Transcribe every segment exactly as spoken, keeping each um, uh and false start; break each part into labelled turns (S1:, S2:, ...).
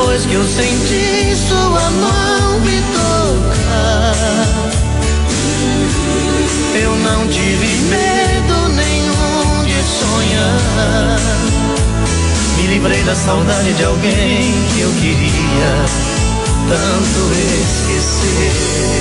S1: Depois que eu senti sua mão me tocar, eu não tive medo nenhum de sonhar. Me livrei da saudade de alguém que eu queria tanto esquecer.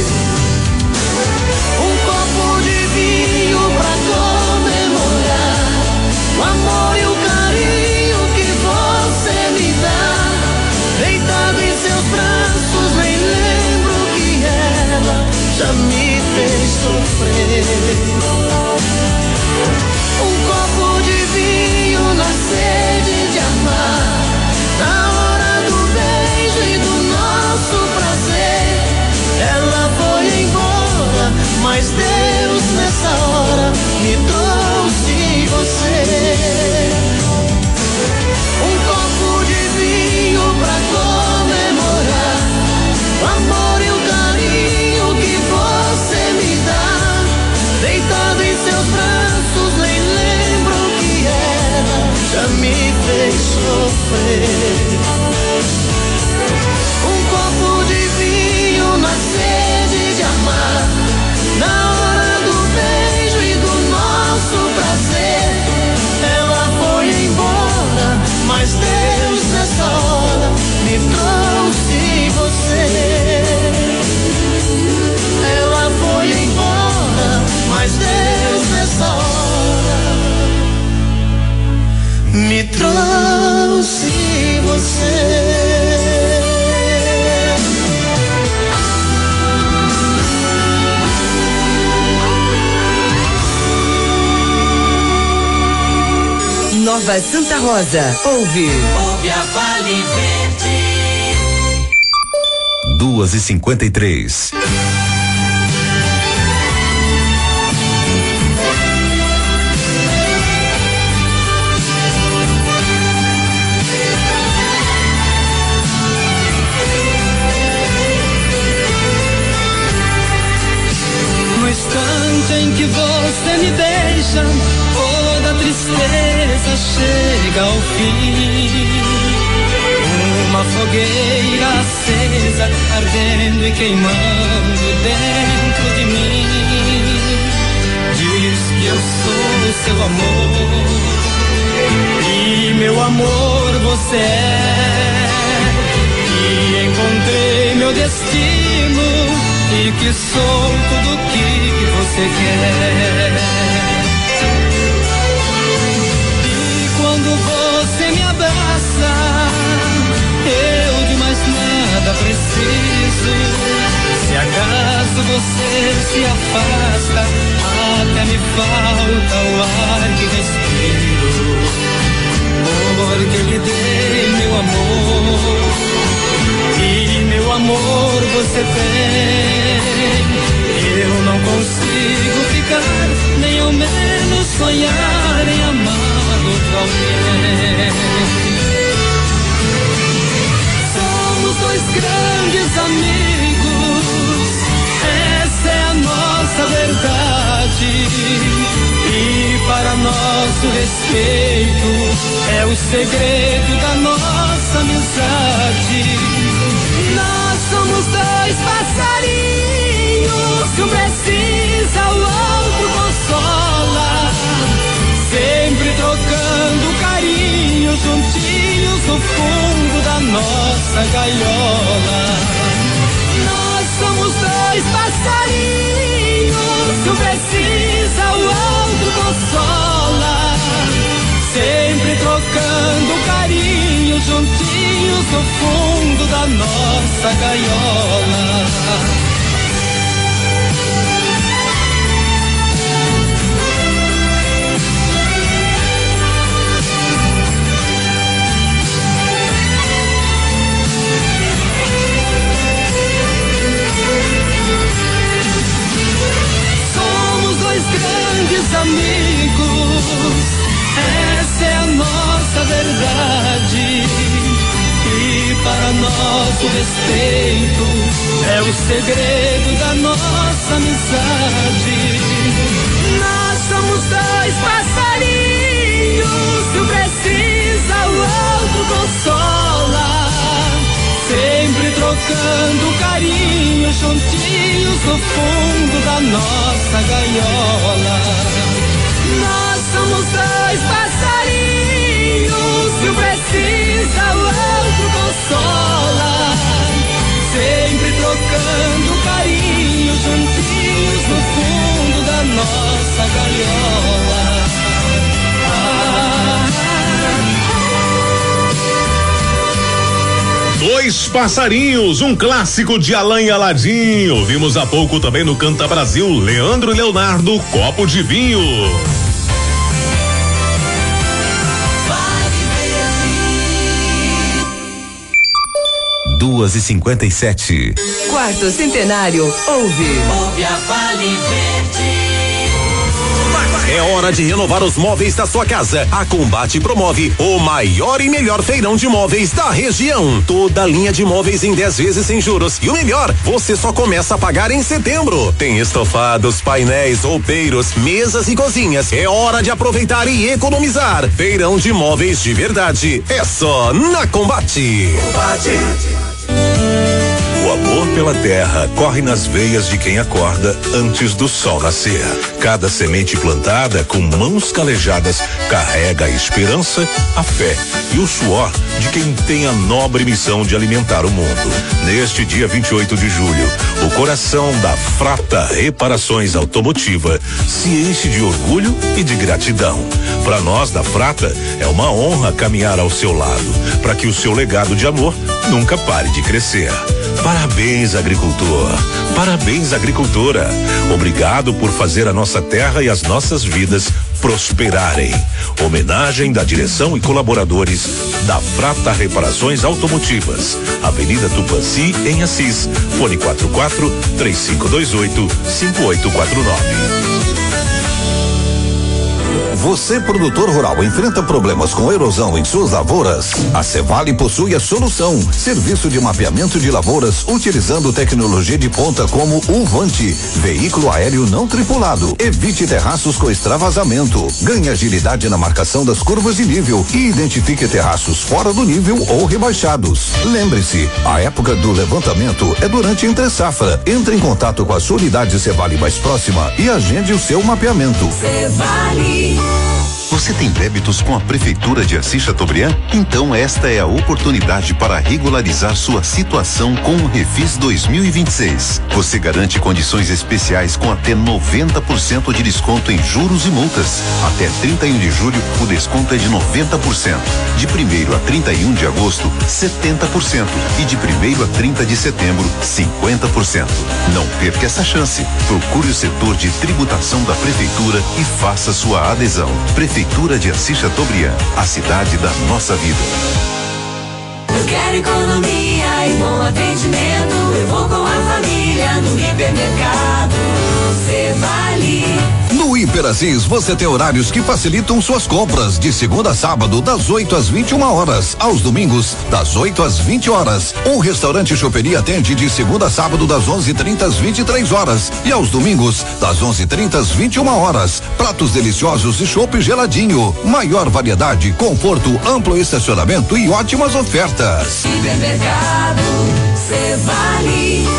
S1: Um copo de vinho pra comemorar o amor e o carinho que você me dá. Deitado em seus braços, nem lembro que ela já me fez sofrer. Um copo de vinho na sede de amar, na hora do beijo e do nosso prazer. Ela foi embora, mas Deus nessa hora me trouxe você. Um copo de vinho pra comemorar o amor e o carinho que você me dá. Deitado em seus braços, nem lembro que ela já me fez sofrer. Um copo de vinho na sede de amar, na hora do beijo e do nosso prazer. Ela foi embora, mas Deus nessa hora me trouxe você. Ela foi embora, mas Deus nessa hora me trouxe você.
S2: Nova Santa Rosa, ouve.
S3: Ouve a Vale Verde.
S4: Duas e cinquenta e três.
S1: No instante em que você me beija, toda tristeza chega ao fim. Uma fogueira acesa, ardendo e queimando dentro de mim. Diz que eu sou seu amor, e meu amor você é. E encontrei meu destino, e que sou tudo que você quer. Quando você me abraça, eu de mais nada preciso. Se acaso você se afasta, até me falta o ar que respiro. Porque lhe dei meu amor, e meu amor você tem. Eu não consigo ficar, nem ao menos sonhar em amar outro alguém. Somos dois grandes amigos, essa é a nossa verdade. E para nosso respeito é o segredo da nossa amizade. Nós somos dois passarinhos, que um precisa, o outro consola. Sempre trocando carinho, juntinhos no fundo da nossa gaiola. Nós somos dois passarinhos, que um precisa, o outro consola. Sempre trocando carinho, juntinhos no fundo da nossa gaiola. Somos dois grandes amigos, essa é a nossa verdade. E para nosso respeito é o segredo da nossa amizade. Nós somos dois passarinhos, um precisa, o outro consola. trocando carinho juntinhos no fundo da nossa gaiola. Nós somos dois passarinhos, se um precisa o outro consola. Sempre trocando carinho juntinhos no fundo da nossa gaiola.
S5: Dois passarinhos, um clássico de Alain e Aladinho. Vimos há pouco também no Canta Brasil, Leandro e Leonardo, Copo de Vinho.
S4: Duas e cinquenta e sete.
S2: Quarto centenário, ouve.
S3: Ouve a Vale Verde.
S6: É hora de renovar os móveis da sua casa. A Combate promove o maior e melhor feirão de móveis da região. Toda a linha de móveis em dez vezes sem juros. E o melhor, você só começa a pagar em setembro. Tem estofados, painéis, roupeiros, mesas e cozinhas. É hora de aproveitar e economizar. Feirão de móveis de verdade. É só na Combate. Combate.
S4: O amor pela terra corre nas veias de quem acorda antes do sol nascer. Cada semente plantada com mãos calejadas carrega a esperança, a fé e o suor de quem tem a nobre missão de alimentar o mundo. Neste dia vinte e oito de julho, o coração da Frata Reparações Automotiva se enche de orgulho e de gratidão. Para nós da Frata, é uma honra caminhar ao seu lado, para que o seu legado de amor nunca pare de crescer. Parabéns, agricultor. Parabéns, agricultora. Obrigado por fazer a nossa terra e as nossas vidas prosperarem. Homenagem da direção e colaboradores da Frata Reparações Automotivas. Avenida Tupanci, em Assis. Fone quatro quatro, três cinco dois oito, cinco oito quatro nove.
S7: Você, produtor rural, enfrenta problemas com erosão em suas lavouras? A Cevale possui a solução. Serviço de mapeamento de lavouras utilizando tecnologia de ponta como o Vante, veículo aéreo não tripulado. Evite terraços com extravasamento. Ganhe agilidade na marcação das curvas de nível e identifique terraços fora do nível ou rebaixados. Lembre-se, a época do levantamento é durante a entre safra. Entre em contato com a sua unidade Cevale mais próxima e agende o seu mapeamento.
S3: Cevale.
S8: Você tem débitos com a Prefeitura de Assis Chateaubriand? Então esta é a oportunidade para regularizar sua situação com o Refis dois mil e vinte e seis. Você garante condições especiais com até noventa por cento de desconto em juros e multas. Até trinta e um de julho, o desconto é de noventa por cento. De primeiro a trinta e um de agosto, setenta por cento. E de primeiro a trinta de setembro, cinquenta por cento. Não perca essa chance. Procure o setor de tributação da Prefeitura e faça sua adesão. Prefeitura de Assis Chateaubriand, a cidade da nossa vida.
S3: Eu quero economia e bom atendimento. Eu vou com a família no hipermercado. Cevale.
S7: No Hiper Assis, você tem horários que facilitam suas compras de segunda a sábado, das oito às vinte e uma horas, aos domingos, das oito às vinte horas. O restaurante Choperia atende de segunda a sábado, das onze e trinta às vinte e três horas e aos domingos, das onze e trinta às vinte e uma horas. Pratos deliciosos e chopp geladinho. Maior variedade, conforto, amplo estacionamento e ótimas ofertas.
S3: Hipermercado Cevale.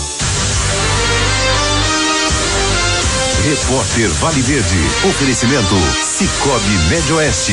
S8: Repórter Vale Verde. Oferecimento Cicobi Médio Oeste.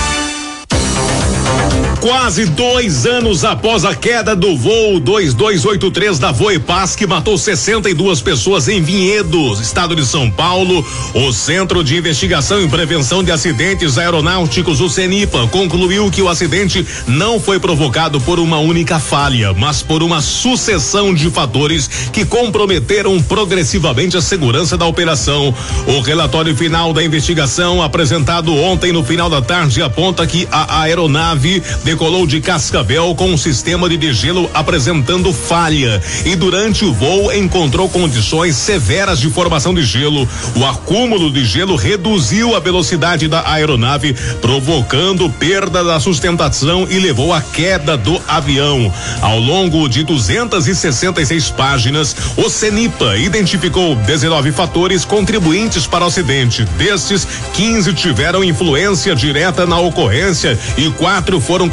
S5: Quase dois anos após a queda do voo dois dois oito três da Voepaz, que matou sessenta e duas pessoas em Vinhedos, estado de São Paulo, o Centro de Investigação e Prevenção de Acidentes Aeronáuticos, o CENIPA, concluiu que o acidente não foi provocado por uma única falha, mas por uma sucessão de fatores que comprometeram progressivamente a segurança da operação. O relatório final da investigação, apresentado ontem no final da tarde, aponta que a aeronave decolou de Cascavel com um sistema de degelo apresentando falha e durante o voo encontrou condições severas de formação de gelo. O acúmulo de gelo reduziu a velocidade da aeronave, provocando perda da sustentação e levou à queda do avião. Ao longo de duzentas e sessenta e seis páginas, o CENIPA identificou dezenove fatores contribuintes para o acidente. Destes, quinze tiveram influência direta na ocorrência e quatro foram classificados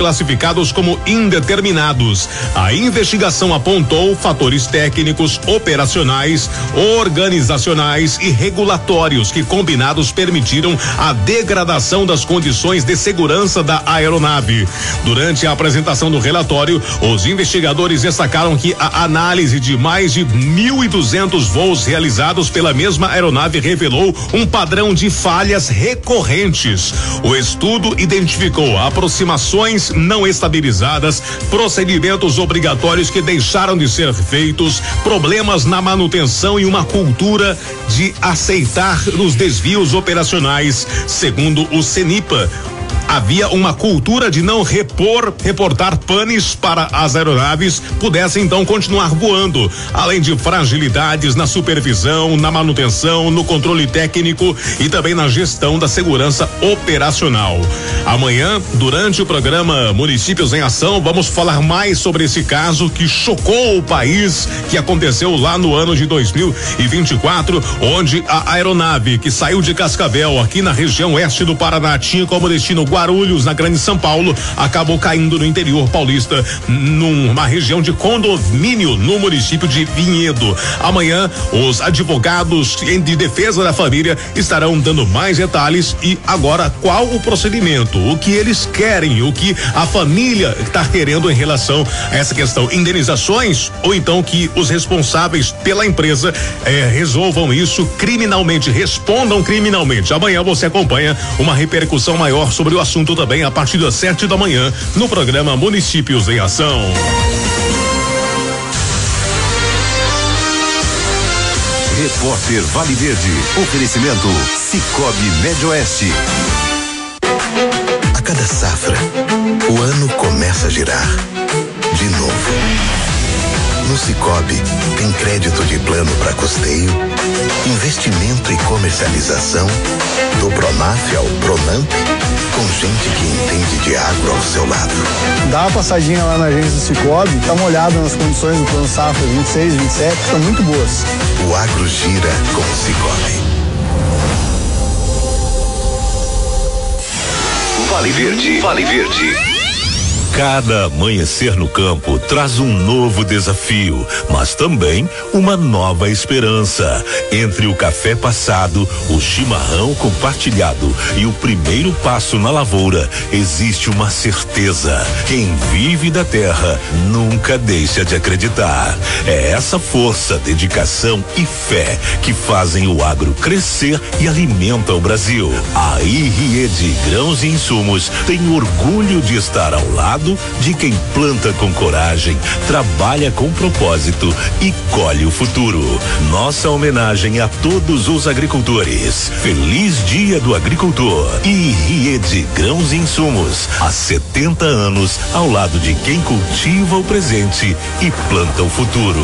S5: classificados como indeterminados. A investigação apontou fatores técnicos, operacionais, organizacionais e regulatórios que combinados permitiram a degradação das condições de segurança da aeronave. Durante a apresentação do relatório, os investigadores destacaram que a análise de mais de mil e duzentos voos realizados pela mesma aeronave revelou um padrão de falhas recorrentes. O estudo identificou aproximações não estabilizadas, procedimentos obrigatórios que deixaram de ser feitos, problemas na manutenção e uma cultura de aceitar os desvios operacionais. Segundo o CENIPA, havia uma cultura de não repor, reportar panes para as aeronaves pudessem então continuar voando, além de fragilidades na supervisão, na manutenção, no controle técnico e também na gestão da segurança operacional. Amanhã, durante o programa Municípios em Ação, vamos falar mais sobre esse caso que chocou o país, que aconteceu lá no ano de dois mil e vinte e quatro, onde a aeronave que saiu de Cascavel, aqui na região oeste do Paraná, tinha como destino Guarulhos, na Grande São Paulo, acabou caindo no interior paulista, numa região de condomínio no município de Vinhedo. Amanhã, os advogados de defesa da família estarão dando mais detalhes e agora qual o procedimento, o que eles querem, o que a família está querendo em relação a essa questão, indenizações ou então que os responsáveis pela empresa eh, resolvam isso criminalmente, respondam criminalmente. Amanhã você acompanha uma repercussão maior sobre o assunto também a partir das sete da manhã no programa Municípios em Ação.
S8: Repórter Vale Verde. Oferecimento Cicobi Médio Oeste.
S9: A cada safra, o ano começa a girar. De novo. No Cicobi, tem crédito de plano para custeio, investimento e comercialização, do Pronaf ao Pronamp, com gente que entende de agro ao seu lado.
S10: Dá uma passadinha lá na agência do Cicobi, dá uma olhada nas condições do plano safra vinte e seis, vinte e sete, estão muito boas.
S9: O agro gira com o Cicobi.
S8: Vale Verde. Vale Verde.
S4: Cada amanhecer no campo traz um novo desafio, mas também uma nova esperança. Entre o café passado, o chimarrão compartilhado e o primeiro passo na lavoura, existe uma certeza: quem vive da terra nunca deixa de acreditar. É essa força, dedicação e fé que fazem o agro crescer e alimentam o Brasil. A I R I E D Grãos e Insumos tem orgulho de estar ao lado de quem planta com coragem, trabalha com propósito e colhe o futuro. Nossa homenagem a todos os agricultores. Feliz Dia do Agricultor. I R I E D Grãos e Insumos. Há setenta anos ao lado de quem cultiva o presente e planta o futuro.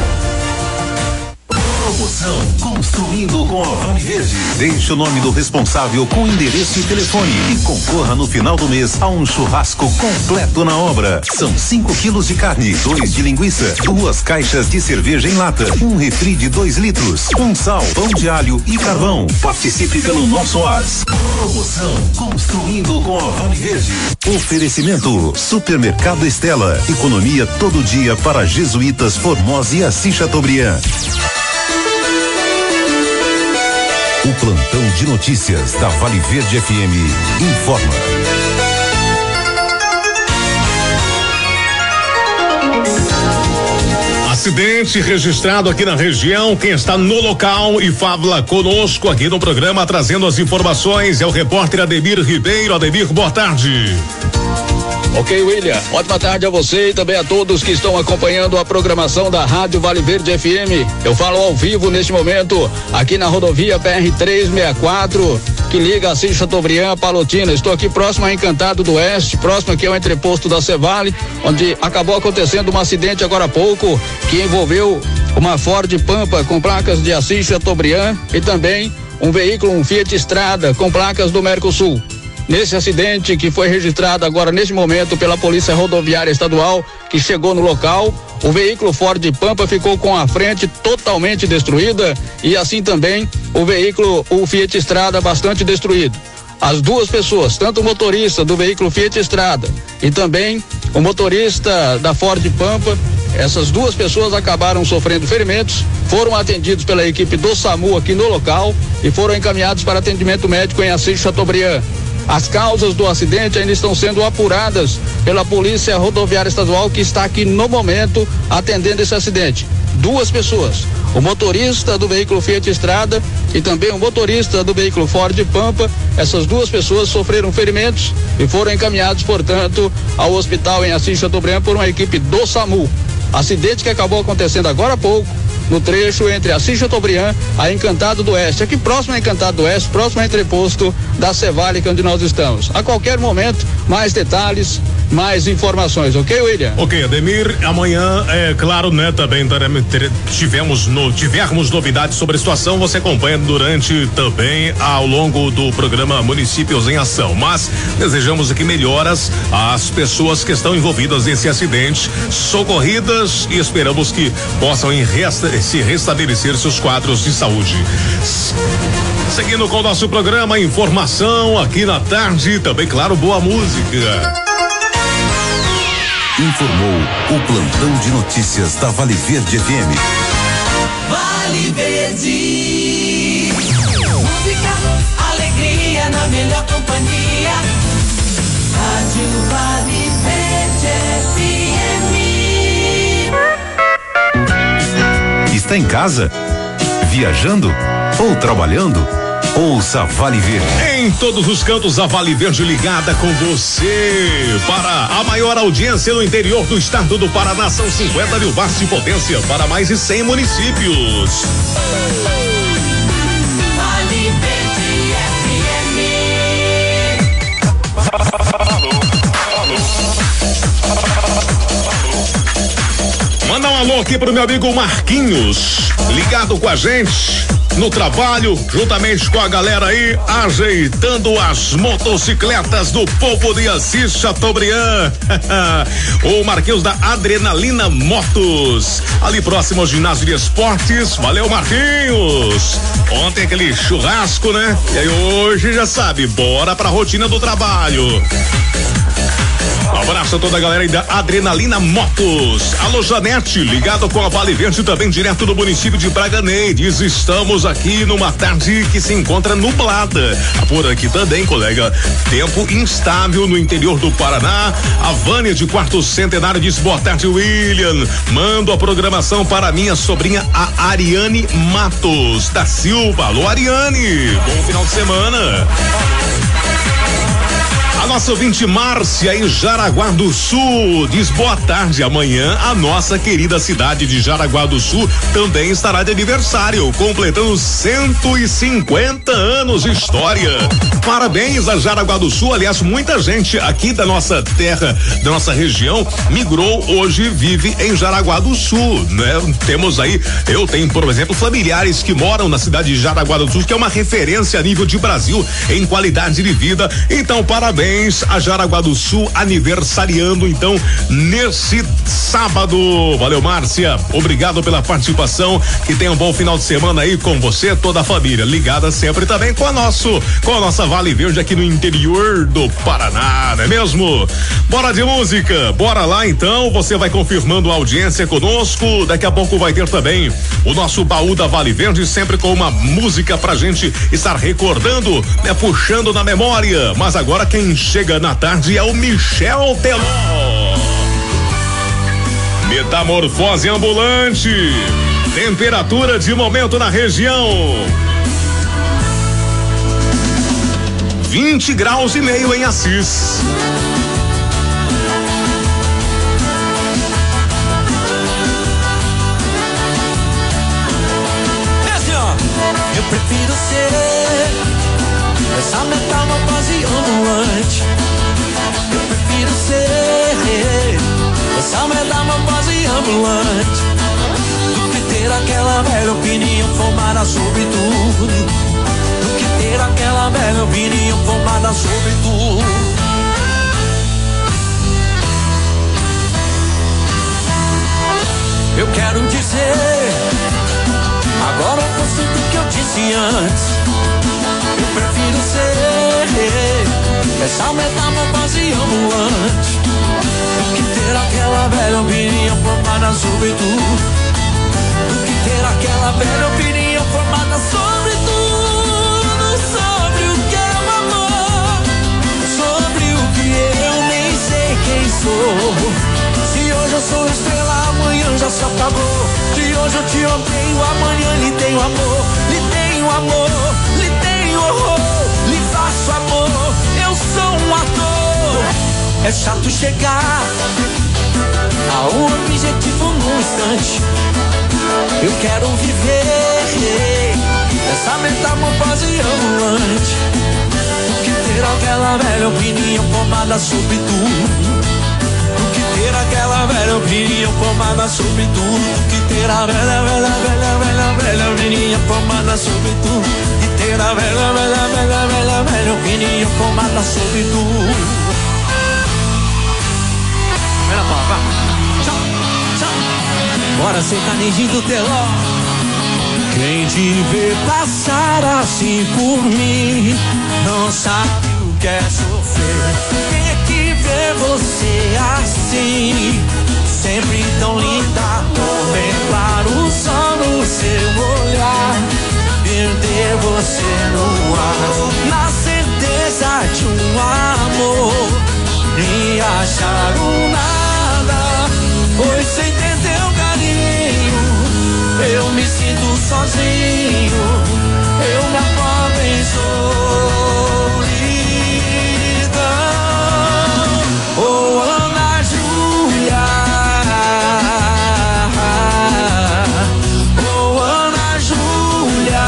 S8: Promoção Construindo com a Vale Verde. Deixe o nome do responsável com endereço e telefone e concorra no final do mês a um churrasco completo na obra. São cinco quilos de carne, dois de linguiça, duas caixas de cerveja em lata, um refri de dois litros, um sal, pão de alho e carvão. Participe pelo nosso WhatsApp. Promoção Construindo com a Vale Verde. Oferecimento Supermercado Estela. Economia todo dia para Jesuítas, Formosa e Assis Chateaubriand. O plantão de notícias da Vale Verde F M informa.
S5: Acidente registrado aqui na região. Quem está no local e fala conosco aqui no programa trazendo as informações é o repórter Ademir Ribeiro. Ademir, boa tarde.
S11: Ok, William. Ótima tarde a você e também a todos que estão acompanhando a programação da Rádio Vale Verde F M. Eu falo ao vivo neste momento aqui na rodovia P R trezentos e sessenta e quatro, que liga Assis Chateaubriand a Palotina. Estou aqui próximo a Encantado do Oeste, próximo aqui ao entreposto da Cevale, onde acabou acontecendo um acidente agora há pouco que envolveu uma Ford Pampa com placas de Assis Chateaubriand e também um veículo, um Fiat Strada com placas do Mercosul. Nesse acidente que foi registrado agora neste momento pela Polícia Rodoviária Estadual, que chegou no local, o veículo Ford Pampa ficou com a frente totalmente destruída e assim também o veículo, o Fiat Strada, bastante destruído. as duas pessoas, tanto o motorista do veículo Fiat Estrada e também o motorista da Ford Pampa. Essas duas pessoas acabaram sofrendo ferimentos, foram atendidos pela equipe do SAMU aqui no local e foram encaminhados para atendimento médico em Assis Chateaubriand. As causas do acidente ainda estão sendo apuradas pela Polícia Rodoviária Estadual, que está aqui no momento atendendo esse acidente. Duas pessoas, o motorista do veículo Fiat Estrada e também o motorista do veículo Ford Pampa. Essas duas pessoas sofreram ferimentos e foram encaminhados, portanto, ao hospital em Assis Chateaubriand por uma equipe do SAMU. Acidente que acabou acontecendo agora há pouco no trecho entre Assis Chateaubriand a Encantado do Oeste, aqui próximo a Encantado do Oeste, próximo ao entreposto da Cevale, que é onde nós estamos. A qualquer momento, mais detalhes, mais informações, ok, William?
S5: Ok, Ademir, amanhã, é claro, né, também tivemos no, tivermos novidades sobre a situação, você acompanha durante também ao longo do programa Municípios em Ação, mas desejamos aqui melhoras às pessoas que estão envolvidas nesse acidente, socorridas, e esperamos que possam em resta, se restabelecer seus quadros de saúde. Seguindo com o nosso programa, informação aqui na tarde, também, claro, boa música.
S8: Informou o plantão de notícias da Vale Verde F M.
S3: Vale Verde. Música, alegria na melhor companhia. Rádio Vale Verde F M.
S8: Está em casa? Viajando? Ou trabalhando? Ouça Vale Verde.
S5: Em todos os cantos, a Vale Verde ligada com você. Para a maior audiência no interior do estado do Paraná, são cinquenta mil watts de potência para mais de cem municípios.
S3: Vale Verde F
S5: M. Manda um alô aqui pro meu amigo Marquinhos, ligado com a gente no trabalho, juntamente com a galera aí, ajeitando as motocicletas do povo de Assis Chateaubriand. O Marquinhos da Adrenalina Motos, ali próximo ao ginásio de esportes. Valeu, Marquinhos. Ontem aquele churrasco, né? E aí hoje já sabe, bora pra rotina do trabalho. Um abraço a toda a galera aí da Adrenalina Motos. Alô, Janete, ligado com a Vale Verde, também direto do município de Braganeides. Estamos aqui numa tarde que se encontra nublada. Por aqui também, colega, tempo instável no interior do Paraná. A Vânia de Quarto Centenário diz: boa tarde, William. Mando a programação para minha sobrinha, a Ariane Matos da Silva. Alô, Ariane, bom final de semana. A nossa ouvinte Márcia em Jaraguá do Sul diz: boa tarde, amanhã a nossa querida cidade de Jaraguá do Sul também estará de aniversário, completando cento e cinquenta anos de história. Parabéns a Jaraguá do Sul. Aliás, muita gente aqui da nossa terra, da nossa região, migrou, hoje vive em Jaraguá do Sul, né? Temos aí, eu tenho, por exemplo, familiares que moram na cidade de Jaraguá do Sul, que é uma referência a nível de Brasil em qualidade de vida. Então, parabéns a Jaraguá do Sul, aniversariando então nesse sábado. Valeu, Márcia, obrigado pela participação, que tenha um bom final de semana aí com você, toda a família, ligada sempre também com a nosso, com a nossa Vale Verde aqui no interior do Paraná, não é mesmo? Bora de música, bora lá então, você vai confirmando a audiência conosco, daqui a pouco vai ter também o nosso baú da Vale Verde, sempre com uma música pra gente estar recordando, né, puxando na memória, mas agora quem chega na tarde é o Michel Teló. Metamorfose ambulante. Temperatura de momento na região: vinte graus e meio em Assis.
S1: Eu prefiro ser essa metamorfose ambulante. Eu prefiro ser essa metamorfose ambulante do que ter aquela velha opinião formada sobre tudo. Do que ter aquela velha opinião formada sobre tudo. Eu quero dizer agora eu sinto o que eu disse antes. Eu prefiro ser essa metamorfose ambulante, do que ter aquela velha opinião formada sobre tudo, do que ter aquela velha opinião formada sobre tudo, sobre o que é o amor, sobre o que eu nem sei quem sou. Se hoje eu sou estrela, amanhã já se apagou. Se hoje eu te odeio, amanhã lhe tenho amor, lhe tenho amor, lhe tenho horror, lhe faço amor. Eu sou um ator. É chato chegar a um objetivo num instante. Eu quero viver essa metamorfose ambulante, do que ter aquela velha opinião formada sobre tudo, do que ter aquela velha opinião formada sobre tudo, do que ter a velha, velha, velha, velha, velha opinião formada sobre tudo, e ter a velha, velha, velha, velha, velha opinião formada sobre tudo. Pera, pá, tchau, tchau. Bora sertanejinho do teló. Quem te vê passar assim por mim não sabe o que é sofrer. Quem é que vê você assim, sempre tão linda, contemplar o sol no seu olhar, perder você no ar, na certeza de um amor, e achar um nada, pois sem ter teu carinho eu me sinto sozinho, eu me afogo em solidão. Oh, Ana Júlia, oh, Ana Júlia,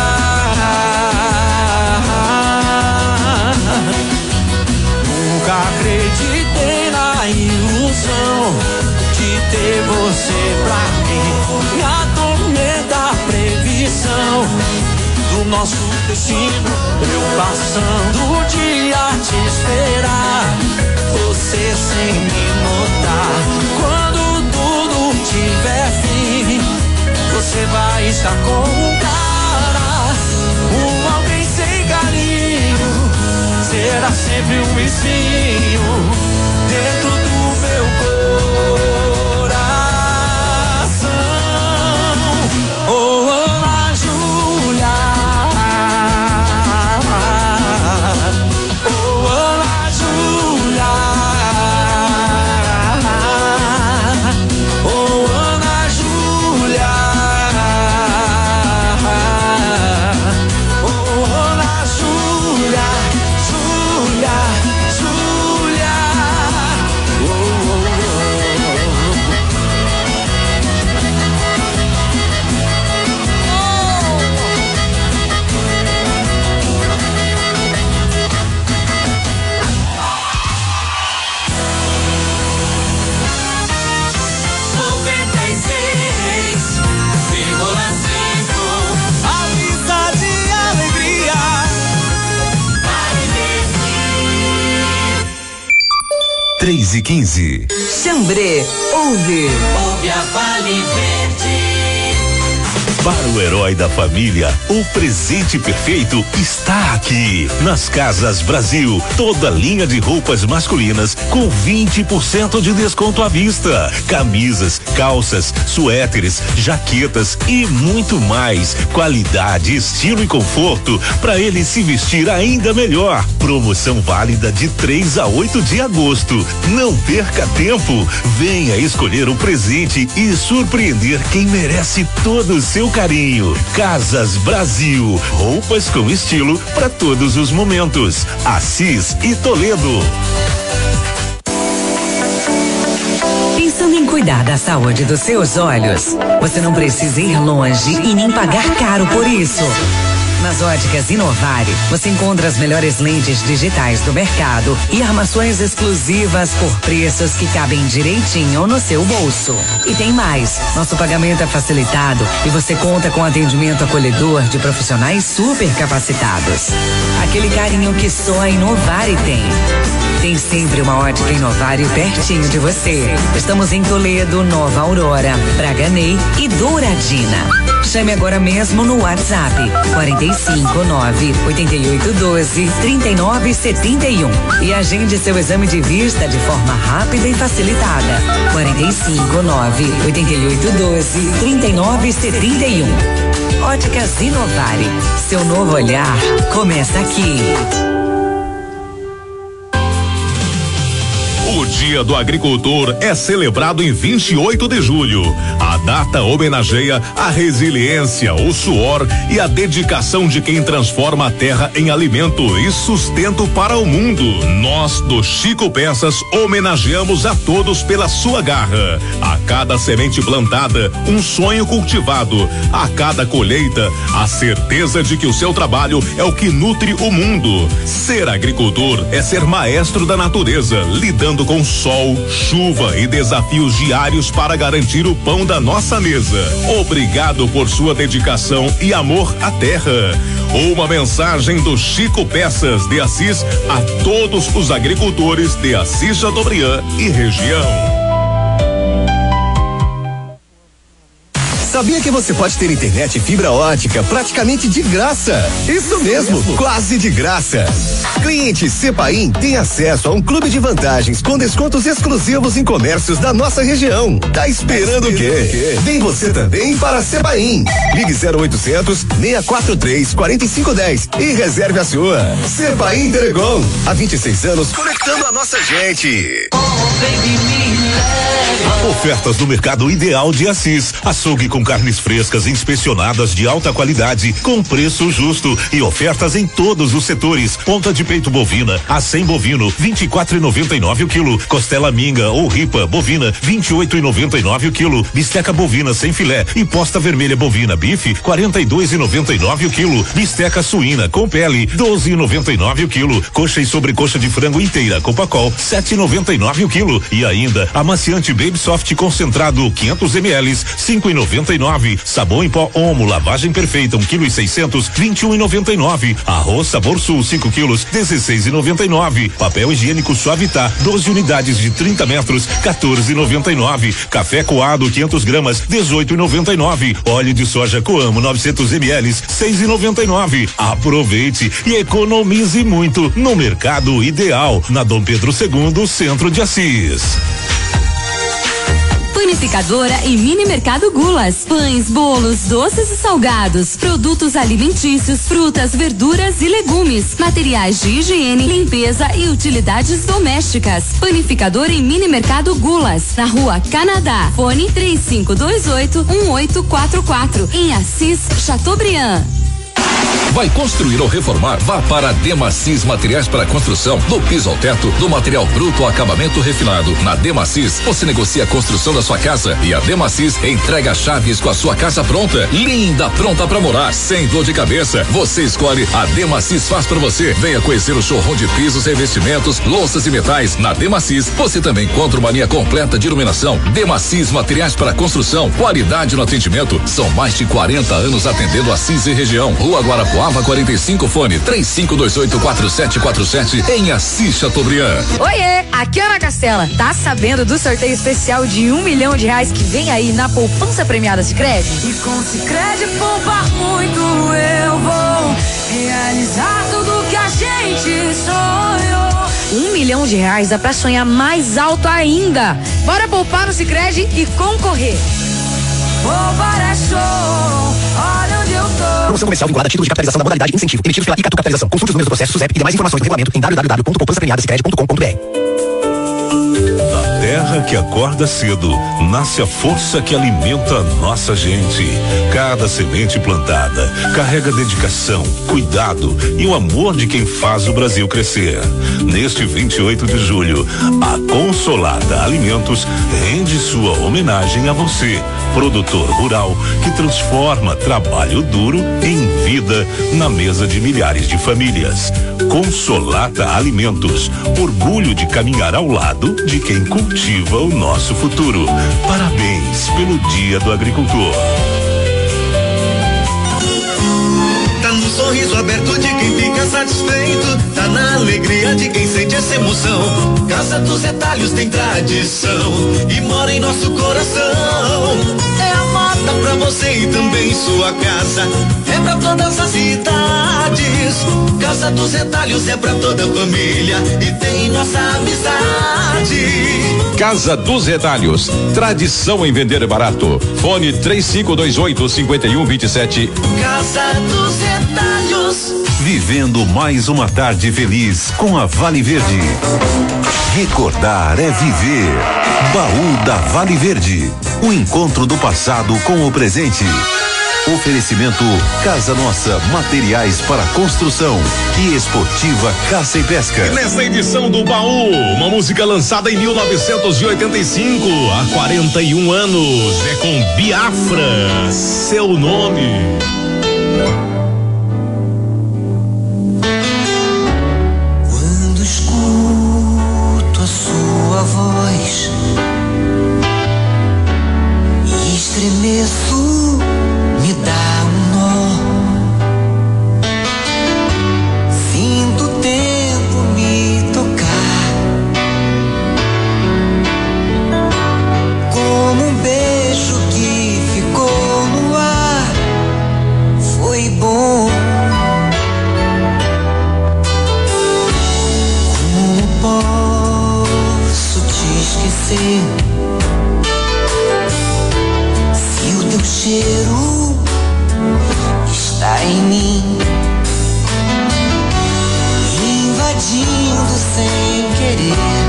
S1: nunca acreditei na ilusão de ter você pra mim, me atormenta a previsão do nosso destino, eu passando o dia a te esperar, você sem me notar. Quando tudo tiver fim, você vai estar com um cara, um alguém sem carinho, será sempre um espinho dentro do meu coração. Oh, Ana Júlia, oh, Ana Júlia, oh, Ana Júlia, oh, Ana Júlia, Júlia, Júlia, oh, oh,
S3: noventa e seis vírgula cinco.
S1: amizade e alegria.
S4: três e quinze.
S2: Chambré, ouve.
S3: Ouve a Vale Verde.
S4: Para o herói da família, o presente perfeito está aqui. Nas Casas Brasil, toda linha de roupas masculinas com vinte por cento de desconto à vista. Camisas, calças, suéteres, jaquetas e muito mais. Qualidade, estilo e conforto para ele se vestir ainda melhor. Promoção válida de três a oito de agosto. Não perca tempo. Venha escolher o presente e surpreender quem merece todo o seu carinho. Casas Brasil, roupas com estilo para todos os momentos. Assis e Toledo.
S2: Pensando em cuidar da saúde dos seus olhos, você não precisa ir longe e nem pagar caro por isso. Nas óticas Inovare, você encontra as melhores lentes digitais do mercado e armações exclusivas por preços que cabem direitinho no seu bolso. E tem mais, nosso pagamento é facilitado e você conta com atendimento acolhedor de profissionais super capacitados. Aquele carinho que só a Inovare tem. Tem sempre uma ótica Inovare pertinho de você. Estamos em Toledo, Nova Aurora, Braganey e Douradina. Chame agora mesmo no WhatsApp quarenta e cinco nove oitenta e oito doze trinta e nove setenta e um e agende seu exame de vista de forma rápida e facilitada. quarenta e cinco nove oitenta e oito doze trinta e nove setenta e um. Óticas Inovare. Seu novo olhar começa aqui.
S5: O Dia do Agricultor é celebrado em vinte e oito de julho. A data homenageia a resiliência, o suor e a dedicação de quem transforma a terra em alimento e sustento para o mundo. Nós, do Chico Peças, homenageamos a todos pela sua garra. A cada semente plantada, um sonho cultivado. A cada colheita, a certeza de que o seu trabalho é o que nutre o mundo. Ser agricultor é ser maestro da natureza, lidando com sol, chuva e desafios diários para garantir o pão da nossa mesa. Obrigado por sua dedicação e amor à terra. Uma mensagem do Chico Peças de Assis a todos os agricultores de Assis Chateaubriand e região.
S12: Sabia que você pode ter internet e fibra ótica praticamente de graça? Isso mesmo, quase de graça. Cliente Cepaim tem acesso a um clube de vantagens com descontos exclusivos em comércios da nossa região. Tá esperando o quê? Vem você também para Cepaim. Ligue zero oitocentos, seis quatro três, quatro cinco um zero e reserve a sua. Cepaim Telecom, há vinte e seis anos conectando a nossa gente.
S4: Ofertas do Mercado Ideal de Assis. Açougue com carnes frescas inspecionadas de alta qualidade, com preço justo e ofertas em todos os setores. Ponta de peito bovina, a cem bovino, vinte e quatro e noventa e nove o quilo. Costela minga ou ripa bovina, vinte e oito e noventa e nove o quilo. Bisteca bovina sem filé e posta vermelha bovina bife, quarenta e dois e noventa e nove o quilo. Bisteca suína com pele, doze e noventa e nove o quilo. Coxa e sobrecoxa de frango inteira Copacol, sete e noventa e nove o quilo. E ainda amaciante Baby Soft concentrado quinhentos mililitros, cinco e noventa e nove. Sabão em pó Omo lavagem perfeita um quilo e seiscentos, vinte e um e noventa e nove. Arroz Sabor Sul cinco quilos, dezesseis e noventa e nove. Papel higiênico Suavitar doze unidades de trinta metros, quatorze e noventa e nove. Café coado quinhentos gramas, dezoito e noventa e nove. Óleo de soja Coamo novecentos mililitros, seis e noventa e nove. Aproveite e economize muito no Mercado Ideal, na Dom Pedro segundo, centro de Assis.
S13: Panificadora e mini mercado Gulas. Pães, bolos, doces e salgados, produtos alimentícios, frutas, verduras e legumes, materiais de higiene, limpeza e utilidades domésticas. Panificadora e mini mercado Gulas, na Rua Canadá. Fone três cinco dois oito, um oito quatro quatro, em Assis, Chateaubriand.
S14: Vai construir ou reformar? Vá para a Demacis Materiais para Construção, do piso ao teto, do material bruto ao acabamento refinado. Na Demacis, você negocia a construção da sua casa e a Demacis entrega chaves com a sua casa pronta, linda, pronta para morar, sem dor de cabeça. Você escolhe, a Demacis faz para você. Venha conhecer o showroom de pisos, revestimentos, louças e metais. Na Demacis, você também encontra uma linha completa de iluminação. Demacis Materiais para Construção, qualidade no atendimento. São mais de quarenta anos atendendo Assis e região. Rua Guarapuava quarenta e cinco, fone três cinco dois oito, quatro sete quatro sete, em Assis Chateaubriand.
S15: Oiê, aqui é Ana Castela. Tá sabendo do sorteio especial de um milhão de reais que vem aí na poupança premiada Sicredi?
S3: E com Sicredi poupar muito eu vou realizar tudo que a gente sonhou.
S15: Um milhão de reais dá pra sonhar mais alto ainda. Bora poupar no Sicredi e concorrer.
S3: Poupar é show, olha onde eu tô.
S12: Promoção comercial vinculada a título de capitalização da modalidade incentivo, emitidos pela Icatu Capitalização. Consulte os números do processo SUSEP e demais informações do regulamento em w w w ponto poupança premiada sicredi ponto com ponto b r.
S4: Da terra que acorda cedo, nasce a força que alimenta a nossa gente. Cada semente plantada carrega dedicação, cuidado e o amor de quem faz o Brasil crescer. Neste vinte e oito de julho, a Consolata Alimentos rende sua homenagem a você, produtor rural que transforma trabalho duro em vida na mesa de milhares de famílias. Consolata Alimentos, orgulho de caminhar ao lado de quem cultiva o nosso futuro. Parabéns pelo Dia do Agricultor.
S1: Tá no sorriso aberto de quem fica satisfeito, tá na alegria de quem sente essa emoção. Casa dos Retalhos tem tradição e mora em nosso coração. É a moda festa pra você e também sua casa. É pra todas as idades. Casa dos Retalhos é pra toda a família e tem nossa amizade.
S16: Casa dos Retalhos, tradição em vender barato. Fone três cinco dois oito, cinco um dois sete.
S1: Casa dos Retalhos.
S8: Vivendo mais uma tarde feliz com a Vale Verde. Recordar é viver. Baú da Vale Verde. O encontro do passado com o presente. Oferecimento Casa Nossa, materiais para construção e Esportiva Caça e Pesca.
S5: Nesta edição do Baú, uma música lançada em mil novecentos e oitenta e cinco, há quarenta e um anos, é com Biafra, Seu Nome.
S1: Quando escuto a sua voz e estremeço, me dá um nó. Sinto o tempo me tocar, como um beijo que ficou no ar. Foi bom. Como posso te esquecer se o teu cheiro está em mim, invadindo sem querer.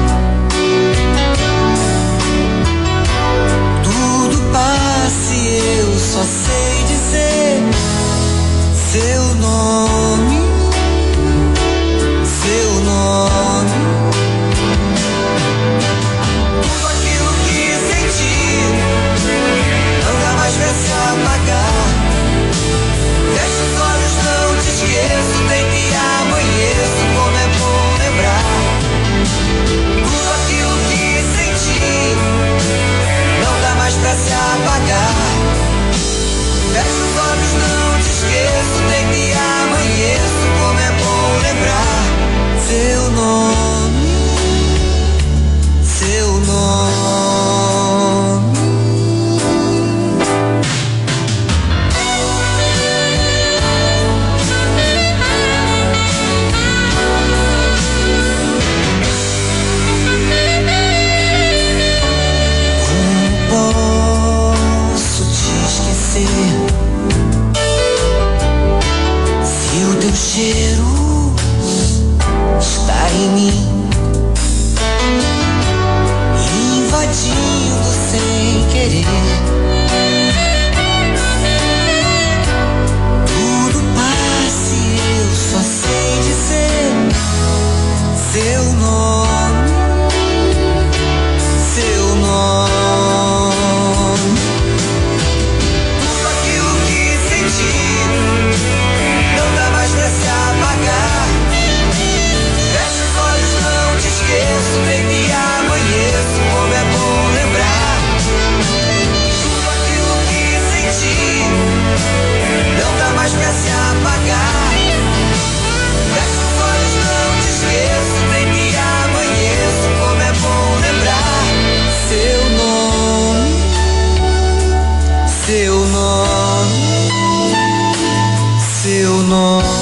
S1: Tudo passa e eu só sei dizer seu nome, seu nome. Tudo aquilo que senti não dá mais pra se apagar. Fecha os olhos, não te esqueço, deito e amanheço, como é bom lembrar. Tudo aquilo que senti não dá mais pra se apagar. Fecha os olhos, não te esqueço, deito e amanheço, como é bom lembrar. Seu nome, seu nome. Posso te esquecer se o teu cheiro está em mim, invadindo sem querer. Tudo passa e eu só sei dizer seu nome, seu nome. Tudo aquilo que senti não dá mais pra se apagar. Fecha os olhos, não te esqueço, deito e amanheço, como é bom lembrar. Tudo aquilo que senti não dá mais pra se apagar. Fecha os olhos, não te esqueço, deito e amanheço, como é bom lembrar. Seu nome, seu nome, seu nome.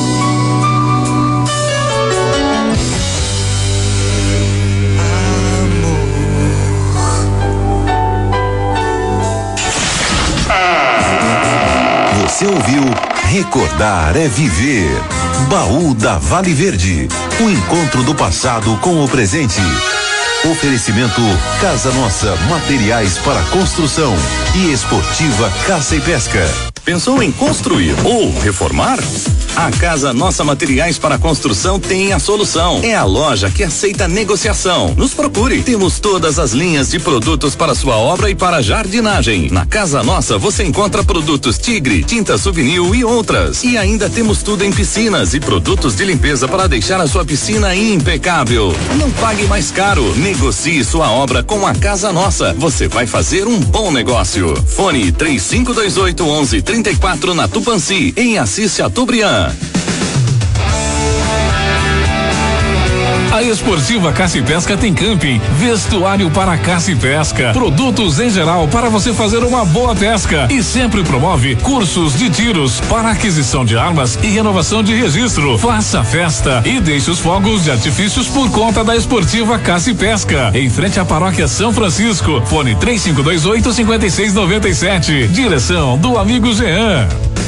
S8: Você ouviu Recordar é Viver. Baú da Vale Verde. O encontro do passado com o presente. Oferecimento Casa Nossa, materiais para construção e Esportiva Caça e Pesca.
S6: Pensou em construir ou reformar? A Casa Nossa Materiais para Construção tem a solução. É a loja que aceita negociação. Nos procure. Temos todas as linhas de produtos para sua obra e para jardinagem. Na Casa Nossa você encontra produtos Tigre, tinta souvenir e outras. E ainda temos tudo em piscinas e produtos de limpeza para deixar a sua piscina impecável. Não pague mais caro. Negocie sua obra com a Casa Nossa. Você vai fazer um bom negócio. Fone três cinco dois oito, onze, trinta e quatro na Tupanci, em Assis Chateaubriand.
S14: A Esportiva Caça e Pesca tem camping, vestuário para caça e pesca, produtos em geral para você fazer uma boa pesca e sempre promove cursos de tiros para aquisição de armas e renovação de registro. Faça festa e deixe os fogos de artifícios por conta da Esportiva Caça e Pesca, em frente à Paróquia São Francisco. Fone três cinco dois oito, cinco seis nove sete. Direção do amigo Jean.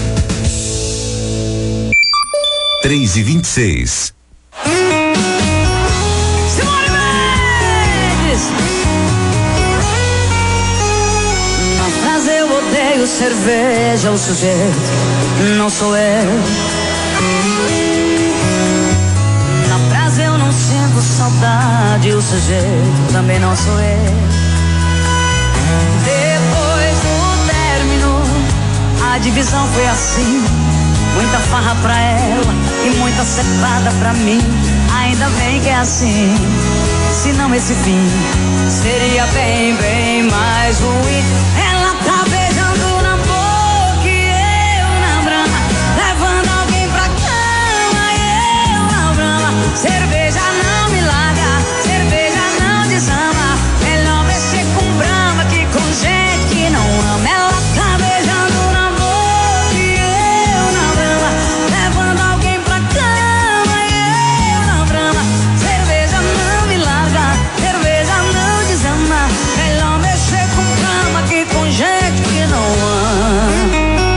S4: três e vinte e seis.
S1: Simone Mendes! Na frase eu odeio cerveja, o sujeito não sou eu. Na frase eu não sinto saudade, o sujeito também não sou eu. Depois do término, a divisão foi assim. Muita farra pra ela e muita cepada pra mim. Ainda bem que é assim, senão esse fim seria bem, bem mais ruim. Ela tá beijando na boca e eu na brama, levando alguém pra cama e eu na brama. Cerveja não me larga, cerveja não desama. Melhor mexer com brama que com gente que não ama. Ela tá beijando na boca e eu na brama, levando alguém pra cama e eu na brama. Cerveja não me larga, cerveja não desama. Melhor mexer com brama que com gente que não ama.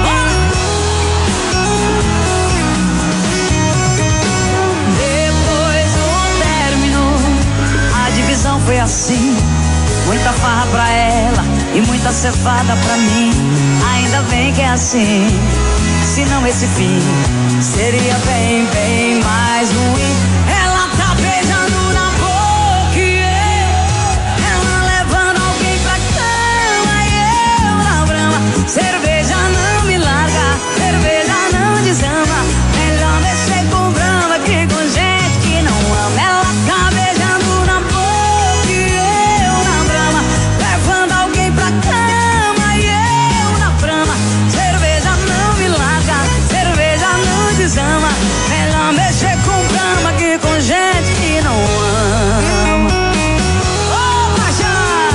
S1: Depois do término, a divisão foi assim. Muita farra pra ela e muita cevada pra mim. Ainda bem que é assim, senão esse fim seria bem, bem mais ruim. Ela tá beijando na boca e eu, ela levando alguém pra cama e eu na brama. Cerveja não me larga, cerveja não desama. Melhor mexer com brama que com gente que não ama. Ela tá beijando na boca e eu na brama, levando alguém pra cama e eu na brama. Cerveja não me larga, cerveja não desama. Melhor mexer com brama que com gente que não ama. Ô, paixão!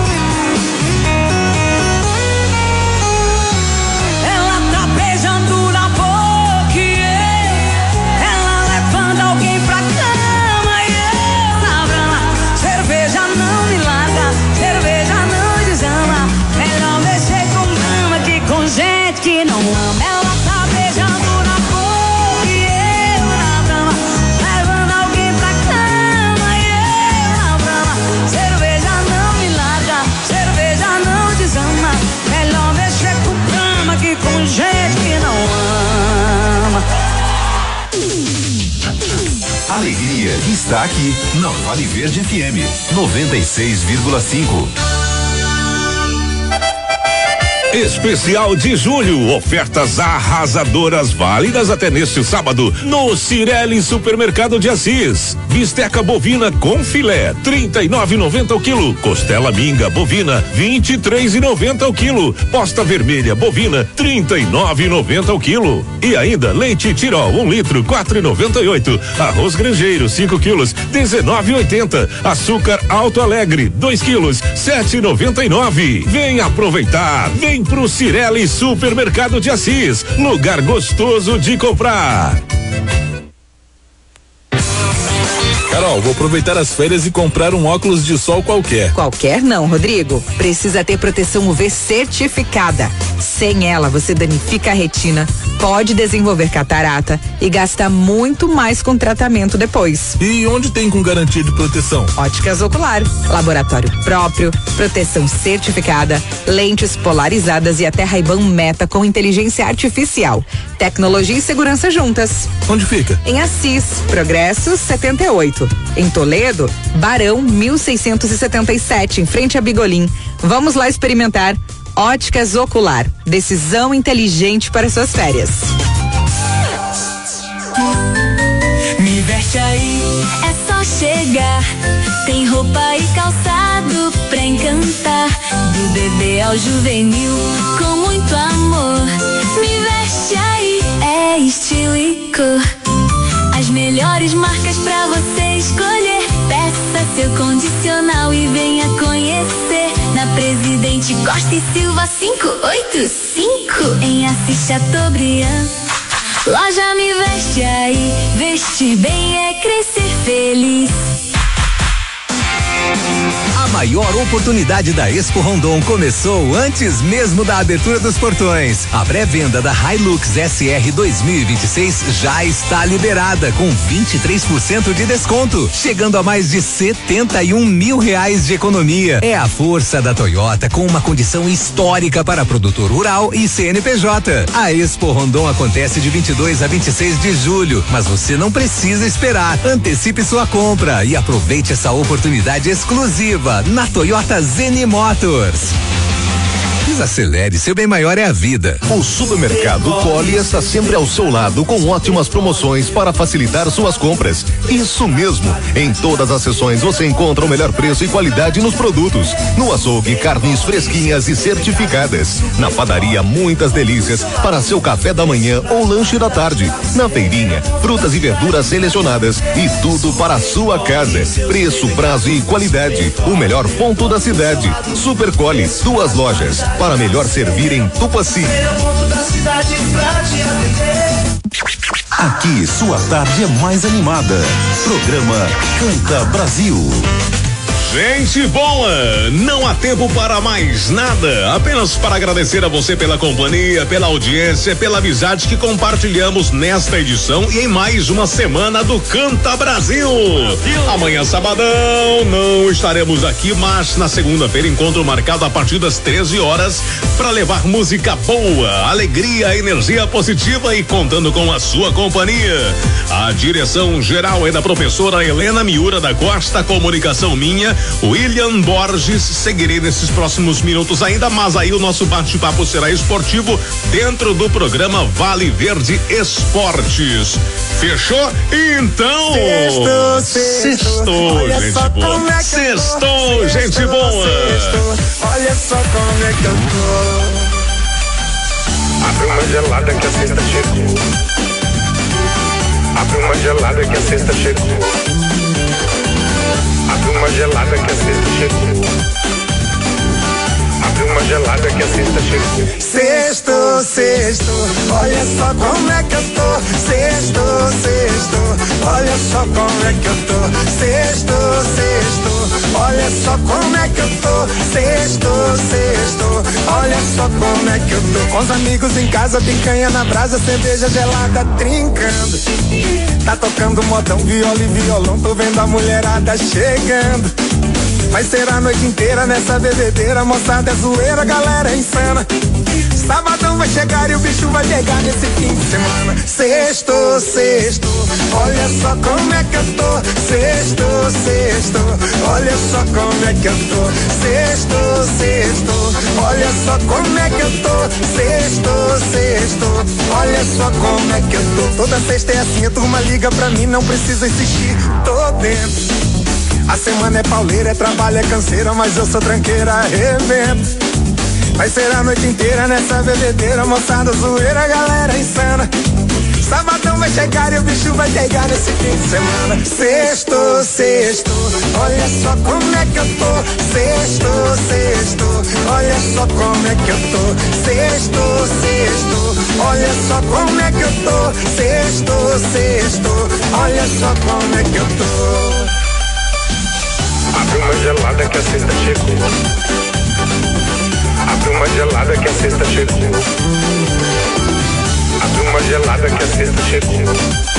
S1: Ela tá beijando na boca e eu, ela levando alguém pra cama e eu na brama. Cerveja não me larga, cerveja não desama. Melhor mexer com brama que com gente que não ama. Ela tá beijando na boca e eu na brama, levando alguém pra cama e eu na brama. Cerveja não me larga, cerveja não desama. Melhor mexer com brama que com gente que não ama.
S8: Alegria está aqui na Vale Verde F M noventa e seis vírgula cinco.
S4: Especial de julho, ofertas arrasadoras válidas até neste sábado no Cirelli Supermercado de Assis. Bisteca bovina com filé, trinta e nove e noventa o quilo. Costela minga bovina, vinte e três e noventa o quilo. Posta vermelha bovina, trinta e nove e noventa o quilo. E ainda leite Tirol, um litro, quatro e noventa e oito. Arroz Grangeiro, cinco quilos, dezenove e oitenta. Açúcar Alto Alegre, dois quilos, sete e noventa e nove. Vem aproveitar, vem pro Cirelli Supermercado de Assis, lugar gostoso de comprar.
S17: Carol, vou aproveitar as férias e comprar um óculos de sol qualquer.
S18: Qualquer não, Rodrigo. Precisa ter proteção U V certificada. Sem ela, você danifica a retina, pode desenvolver catarata e gasta muito mais com tratamento depois.
S17: E onde tem com garantia de proteção?
S18: Óticas Ocular, laboratório próprio, proteção certificada, lentes polarizadas e até Ray-Ban Meta com inteligência artificial. Tecnologia e segurança juntas.
S17: Onde fica?
S18: Em Assis, Progresso setenta e oito. Em Toledo, Barão mil seiscentos e setenta e sete, em frente a Bigolim. Vamos lá experimentar. Óticas Ocular, decisão inteligente para suas férias.
S3: Me veste aí, é só chegar. Tem roupa e calçado pra encantar. Do bebê ao juvenil, com muito amor. Me veste aí, é estilo e cor. As melhores marcas pra você escolher. Nacional e venha conhecer. Na Presidente Costa e Silva quinhentos e oitenta e cinco, em Assis Chateaubriand. Loja Me Veste Aí, vestir bem é crescer feliz.
S12: A maior oportunidade da Expo Rondon começou antes mesmo da abertura dos portões. A pré-venda da Hilux S R dois mil e vinte e seis já está liberada com vinte e três por cento de desconto, chegando a mais de setenta e um mil reais de economia. É a força da Toyota com uma condição histórica para produtor rural e C N P J. A Expo Rondon acontece de vinte e dois a vinte e seis de julho, mas você não precisa esperar. Antecipe sua compra e aproveite essa oportunidade exclusiva na Toyota Zen Motors. Desacelere, seu bem maior é a vida.
S6: O supermercado Colli está sempre ao seu lado com ótimas promoções para facilitar suas compras. Isso mesmo, em todas as seções você encontra o melhor preço e qualidade nos produtos. No açougue, carnes fresquinhas e certificadas. Na padaria, muitas delícias para seu café da manhã ou lanche da tarde. Na feirinha, frutas e verduras selecionadas e tudo para a sua casa. Preço, prazo e qualidade. O melhor ponto da cidade. Super Colli, duas lojas para melhor servir em Tupaci.
S8: Aqui sua tarde é mais animada. Programa Canta Brasil.
S5: Gente boa, não há tempo para mais nada, apenas para agradecer a você pela companhia, pela audiência, pela amizade que compartilhamos nesta edição e em mais uma semana do Canta Brasil. Amanhã sabadão não estaremos aqui, mas na segunda-feira encontro marcado a partir das treze horas para levar música boa, alegria, energia positiva e contando com a sua companhia. A direção geral é da professora Helena Miura da Costa, comunicação minha, William Borges. Seguirei nesses próximos minutos ainda, mas aí o nosso bate-papo será esportivo dentro do programa Vale Verde Esportes. Fechou? Então, sextou, gente boa. Sextou, gente boa.
S1: Olha só como é que eu tô. Abre uma gelada que a sexta chegou. Abre uma gelada que a sexta chegou. Abre uma gelada que a sexta chegou. Abre uma gelada que a sexta chegou. Sexto, sexto, olha só como é que eu tô. Sexto, sexto, olha só como é que eu tô. Sexto, sexto, olha só como é que eu tô. Sexto, sexto, olha só como é que eu tô. Com os amigos em casa, picanha na brasa, cerveja gelada trincando. Tá tocando modão, viola e violão, tô vendo a mulherada chegando. Vai ser a noite inteira nessa bebedeira, moçada é zoeira, galera é insana. Sabadão vai chegar e o bicho vai pegar nesse fim de semana. Sexto, sexto, olha só como é que eu tô. Sexto, sexto, olha só como é que eu tô. Sexto, sexto, olha só como é que eu tô. Sexto, sexto, olha só como é que eu tô. Toda sexta é assim, a turma liga pra mim, não precisa insistir, tô dentro. A semana é pauleira, é trabalho, é canseira, mas eu sou tranqueira, arrebento. Vai ser a noite inteira nessa bebedeira, moçada zoeira, galera insana. Sabadão vai chegar e o bicho vai pegar nesse fim de semana. Sexto, sexto, olha só como é que eu tô. Sexto, sexto, olha só como é que eu tô. Sexto, sexto, olha só como é que eu tô. Sexto, sexto, olha só como é que eu tô. Abre uma gelada que a sexta chegou. Abre uma gelada que a sexta chegou. Abre uma gelada que a sexta chegou.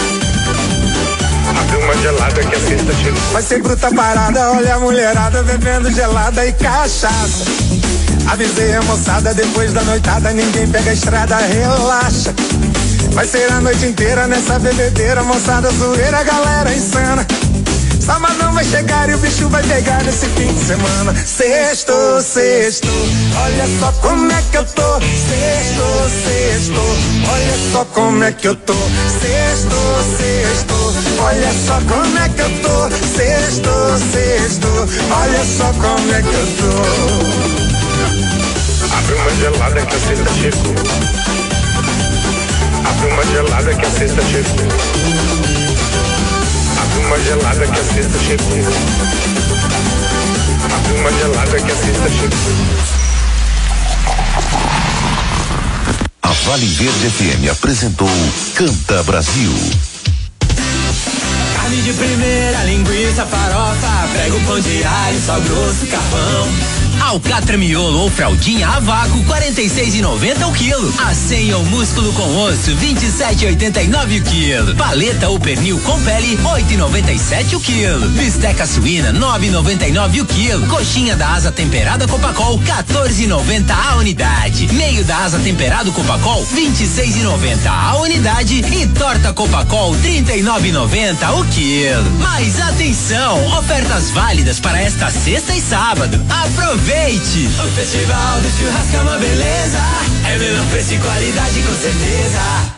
S1: Abre uma gelada que a sexta chegou. Vai ser bruta parada, olha a mulherada bebendo gelada e cachaça. Avisei a moçada, depois da noitada ninguém pega a estrada, relaxa. Vai ser a noite inteira nessa bebedeira, moçada zoeira, galera insana. Sabadão vai chegar e o bicho vai pegar nesse fim de semana. Sexto, sexto, olha só como é que eu tô. Sexto, sexto, olha só como é que eu tô. Sexto, sexto, olha só como é que eu tô. Sexto, sexto, olha só como é que eu tô. Abre uma gelada que a sexta chegou. Abre uma gelada que a sexta chegou. Abre uma gelada que a sexta chegou.
S19: uma gelada que a sexta chega.
S8: A Vale Verde F M apresentou Canta Brasil.
S1: Carne de primeira, linguiça, farofa, prego, pão de alho, sal grosso, carvão.
S20: Alcatra miolo ou fraldinha a vácuo, quarenta e seis e noventa o quilo. Acém ou músculo com osso, vinte e sete e oitenta e nove o quilo. Paleta ou pernil com pele, oito e noventa e sete o quilo. Bisteca suína, nove e noventa e nove o quilo. Coxinha da asa temperada Copacol, quatorze e noventa a unidade. Meio da asa temperado Copacol, vinte e seis e noventa a unidade. E torta Copacol, trinta e nove e noventa o quilo. Mas atenção, ofertas válidas para esta sexta e sábado. Aproveite!
S1: O Festival do Churrasco é uma beleza. É melhor preço e qualidade, com certeza.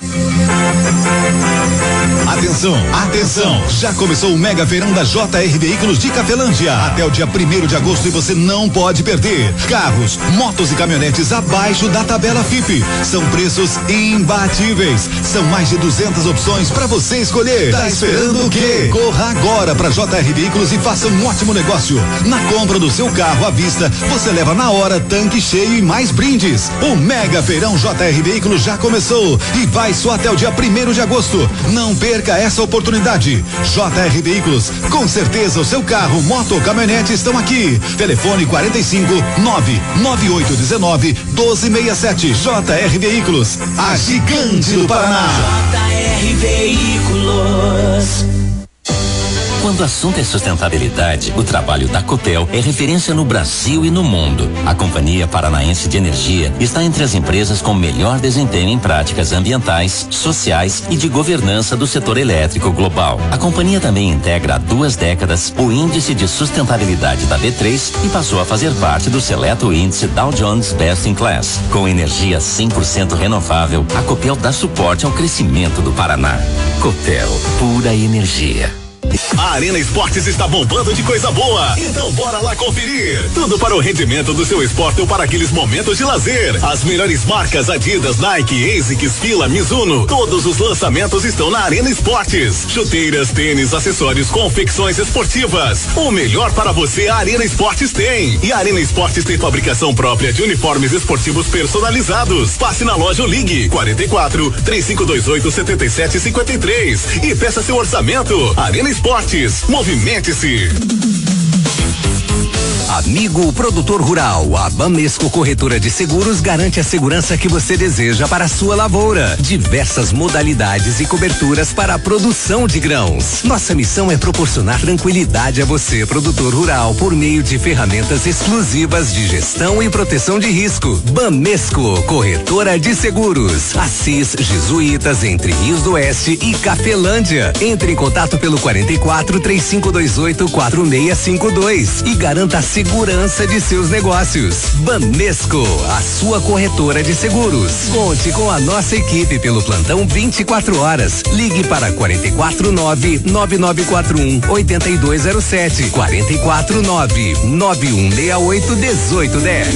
S21: Atenção, atenção! Já começou o Mega Feirão da J R Veículos de Cafelândia. Até o dia primeiro de agosto e você não pode perder. Carros, motos e caminhonetes abaixo da tabela F I P. São preços imbatíveis. São mais de duzentas opções para você escolher. Tá esperando o quê? Corra agora para J R Veículos e faça um ótimo negócio. Na compra do seu carro à vista, você leva na hora tanque cheio e mais brindes. O Mega Feirão J R Veículos já começou e vai só até o dia primeiro de agosto. Não perca essa oportunidade. J R Veículos, com certeza o seu carro, moto ou caminhonete estão aqui. Telefone quarenta e cinco, nove nove oito um nove, doze sessenta e sete. J R Veículos, a gigante do Paraná.
S1: J R Veículos.
S22: Quando o assunto é sustentabilidade, o trabalho da Copel é referência no Brasil e no mundo. A Companhia Paranaense de Energia está entre as empresas com melhor desempenho em práticas ambientais, sociais e de governança do setor elétrico global. A companhia também integra há duas décadas o Índice de Sustentabilidade da B três e passou a fazer parte do seleto índice Dow Jones Best in Class. Com energia cem por cento renovável, a Copel dá suporte ao crescimento do Paraná. Copel, pura energia.
S6: A Arena Esportes está bombando de coisa boa. Então bora lá conferir. Tudo para o rendimento do seu esporte ou para aqueles momentos de lazer. As melhores marcas Adidas, Nike, ASICS, Fila, Mizuno. Todos os lançamentos estão na Arena Esportes. Chuteiras, tênis, acessórios, confecções esportivas. O melhor para você a Arena Esportes tem. E a Arena Esportes tem fabricação própria de uniformes esportivos personalizados. Passe na loja ou ligue quarenta e quatro, três cinco dois oito, sete sete cinco três e peça seu orçamento. Arena Esportes, movimente-se.
S12: Amigo produtor rural, a Bamesco Corretora de Seguros garante a segurança que você deseja para a sua lavoura. Diversas modalidades e coberturas para a produção de grãos. Nossa missão é proporcionar tranquilidade a você, produtor rural, por meio de ferramentas exclusivas de gestão e proteção de risco. Bamesco Corretora de Seguros. Assis Jesuítas, entre Rios do Oeste e Cafelândia. Entre em contato pelo quarenta e quatro, três cinco dois oito, quatro seis cinco dois e garanta a segurança de seus negócios. Bamesco, a sua corretora de seguros. Conte com a nossa equipe pelo plantão vinte e quatro horas. Ligue para quarenta e quatro, nove nove nove quatro um, oito dois zero sete, quarenta e quatro, nove nove um seis oito, um oito um zero.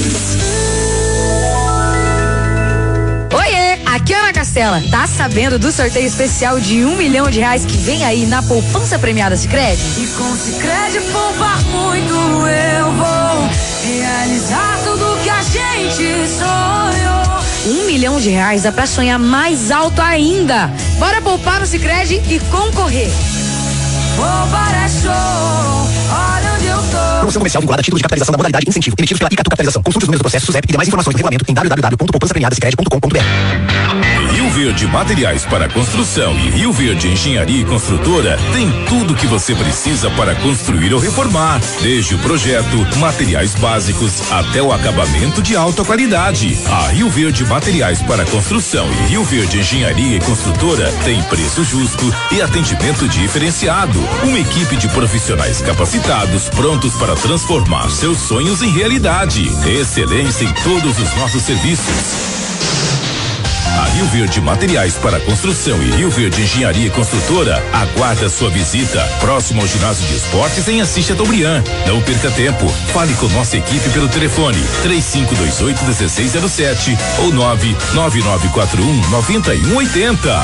S15: Oiê, aqui é Ana Castela. Tá sabendo do sorteio especial de um milhão de reais que vem aí na poupança premiada Sicredi?
S1: E com Sicredi poupar muito eu vou realizar tudo que a gente sonhou.
S15: Um milhão de reais dá pra sonhar mais alto ainda. Bora poupar no Sicredi e concorrer.
S1: Poupar é show, olha onde eu tô.
S23: Promoção comercial vinculada a título de capitalização da modalidade incentivo, emitidos pela Icatu Capitalização. Consulte os números do processo SUSEP e demais informações no regulamento em w w w ponto poupança premiada sicredi ponto com ponto b r.
S16: Rio Verde Materiais para Construção e Rio Verde Engenharia e Construtora tem tudo que você precisa para construir ou reformar, desde o projeto, materiais básicos até o acabamento de alta qualidade. A Rio Verde Materiais para Construção e Rio Verde Engenharia e Construtora tem preço justo e atendimento diferenciado. Uma equipe de profissionais capacitados prontos para transformar seus sonhos em realidade. Excelência em todos os nossos serviços. A Rio Verde Materiais para Construção e Rio Verde Engenharia e Construtora aguarda sua visita próximo ao ginásio de esportes em Assis Chateaubriand. Não perca tempo. Fale com nossa equipe pelo telefone três cinco dois oito, um seis zero sete ou nove nove nove quatro um, nove um oito zero.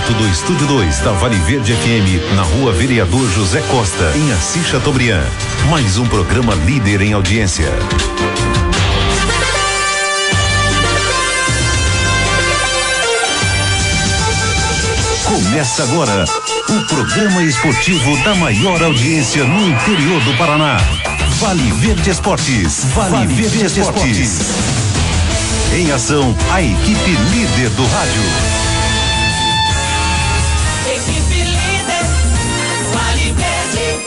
S8: Direto do Estúdio dois da Vale Verde F M, na Rua Vereador José Costa, em Assis Chateaubriand. Mais um programa líder em audiência. Começa agora o programa esportivo da maior audiência no interior do Paraná. Vale Verde Esportes. Vale, vale Verde, Verde Esportes. Esportes. Em ação, a equipe líder do rádio.
S1: Equipe líder, Vale Verde.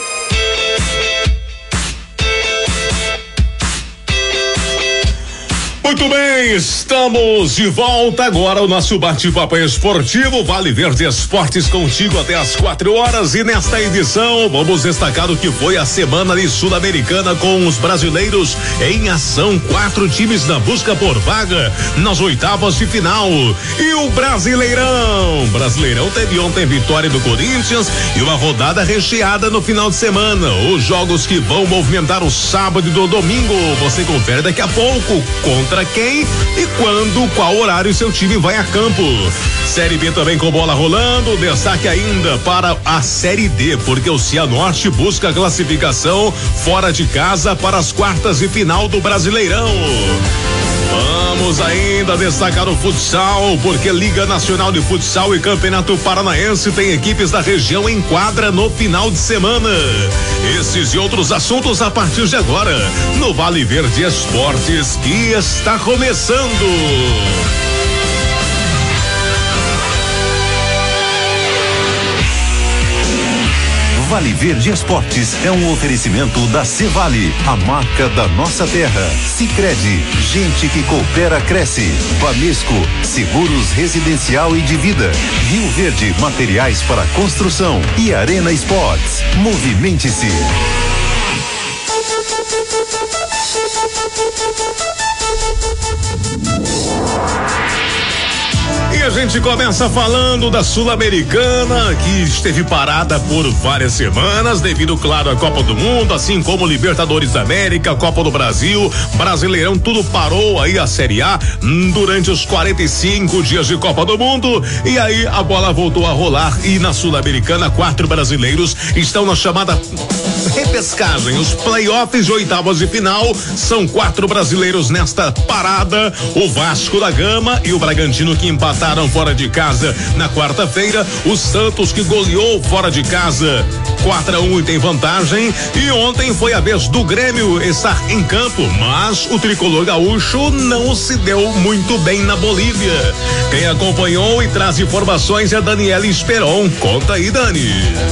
S5: Muito bem, estamos de volta agora. O nosso bate-papo esportivo Vale Verde Esportes contigo até as quatro horas. E nesta edição vamos destacar o que foi a semana de Sul-Americana com os brasileiros em ação. Quatro times na busca por vaga nas oitavas de final. E o Brasileirão. Brasileirão teve ontem vitória do Corinthians e uma rodada recheada no final de semana. Os jogos que vão movimentar o sábado e do domingo você confere daqui a pouco. Contra quem e quando, qual horário seu time vai a campo. Série B também com bola rolando, destaque ainda para a Série D, porque o Cianorte busca a classificação fora de casa para as quartas de final do Brasileirão. Vamos ainda destacar o futsal, porque Liga Nacional de Futsal e Campeonato Paranaense tem equipes da região em quadra no final de semana. Esses e outros assuntos a partir de agora, no Vale Verde Esportes, que está começando.
S8: Vale Verde Esportes é um oferecimento da Cevale, a marca da nossa terra. Sicredi, gente que coopera cresce. Banesco, seguros residencial e de vida. Rio Verde, materiais para construção. E Arena Sports, movimente-se.
S5: E a gente começa falando da Sul-Americana, que esteve parada por várias semanas, devido, claro, à Copa do Mundo, assim como Libertadores da América, Copa do Brasil, Brasileirão, tudo parou aí a Série A durante os quarenta e cinco dias de Copa do Mundo. E aí a bola voltou a rolar e na Sul-Americana, quatro brasileiros estão na chamada repescagem, os playoffs de oitavas de final. São quatro brasileiros nesta parada: o Vasco da Gama e o Bragantino, que empataram fora de casa na quarta-feira, o Santos, que goleou fora de casa quatro a um e tem vantagem, e ontem foi a vez do Grêmio estar em campo, mas o tricolor gaúcho não se deu muito bem na Bolívia. Quem acompanhou e traz informações é Daniela Esperon. Conta aí, Dani.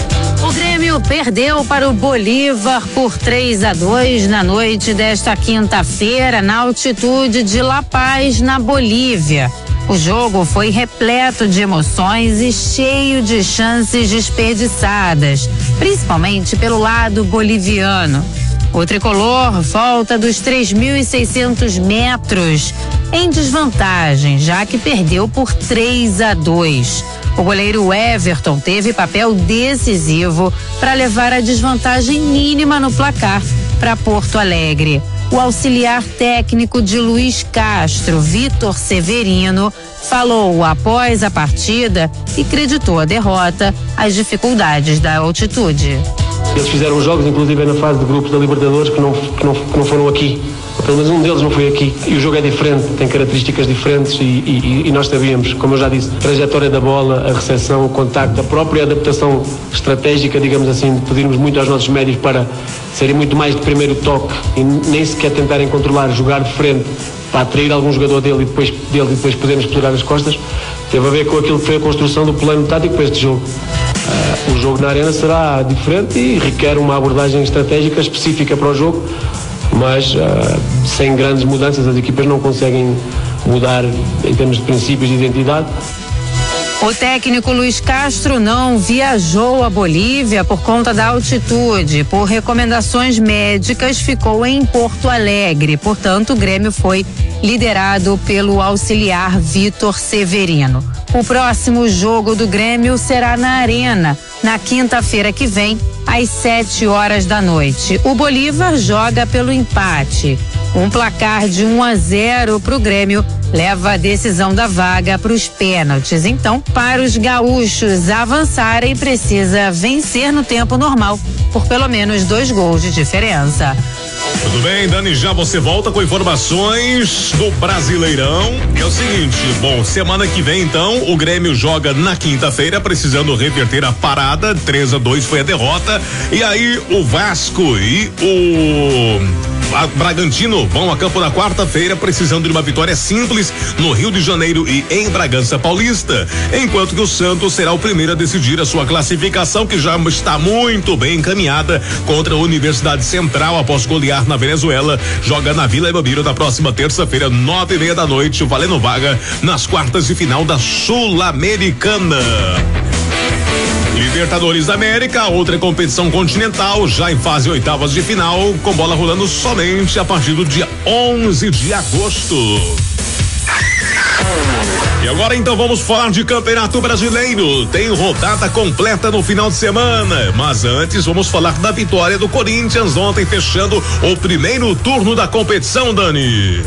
S7: O Grêmio perdeu para o Bolívar por três a dois na noite desta quinta-feira, na altitude de La Paz, na Bolívia. O jogo foi repleto de emoções e cheio de chances desperdiçadas, principalmente pelo lado boliviano. O tricolor volta dos três mil e seiscentos metros em desvantagem, já que perdeu por três a dois. O goleiro Everton teve papel decisivo para levar a desvantagem mínima no placar para Porto Alegre. O auxiliar técnico de Luiz Castro, Vitor Severino, falou após a partida e creditou a derrota às dificuldades da altitude.
S9: Eles fizeram jogos, inclusive na fase de grupos da Libertadores, que não, que não, que não foram aqui. Pelo menos um deles não foi aqui. E o jogo é diferente, tem características diferentes e, e, e nós sabíamos, como eu já disse, a trajetória da bola, a recepção, o contacto, a própria adaptação estratégica, digamos assim, de pedirmos muito aos nossos médios para serem muito mais de primeiro toque e nem sequer tentarem controlar, jogar de frente para atrair algum jogador dele e depois, dele e depois podermos explorar as costas, teve a ver com aquilo que foi a construção do plano tático para este jogo. Uh, o jogo na arena será diferente e requer uma abordagem estratégica específica para o jogo, mas uh, sem grandes mudanças as equipas não conseguem mudar em termos de princípios de identidade.
S7: O técnico Luiz Castro não viajou à Bolívia por conta da altitude. Por recomendações médicas, ficou em Porto Alegre. Portanto, o Grêmio foi liderado pelo auxiliar Vitor Severino. O próximo jogo do Grêmio será na Arena, na quinta-feira que vem, às sete horas da noite. O Bolívar joga pelo empate. Um placar de um a zero para o Grêmio leva a decisão da vaga para os pênaltis. Então, para os gaúchos avançarem, precisa vencer no tempo normal, por pelo menos dois gols de diferença.
S5: Tudo bem, Dani, já você volta com informações do Brasileirão. É o seguinte, bom, semana que vem então, o Grêmio joga na quinta-feira, precisando reverter a parada, três a dois foi a derrota, e aí o Vasco e o a Bragantino vão a campo na quarta-feira, precisando de uma vitória simples no Rio de Janeiro e em Bragança Paulista, enquanto que o Santos será o primeiro a decidir a sua classificação, que já está muito bem encaminhada contra a Universidade Central após golear na Venezuela. Joga na Vila Belmiro na próxima terça-feira, nove e meia da noite, valendo vaga nas quartas de final da Sul-Americana. Libertadores da América, outra competição continental, já em fase oitavas de final, com bola rolando somente a partir do dia onze de agosto. E agora então vamos falar de Campeonato Brasileiro. Tem rodada completa no final de semana, mas antes vamos falar da vitória do Corinthians ontem, fechando o primeiro turno da competição, Dani.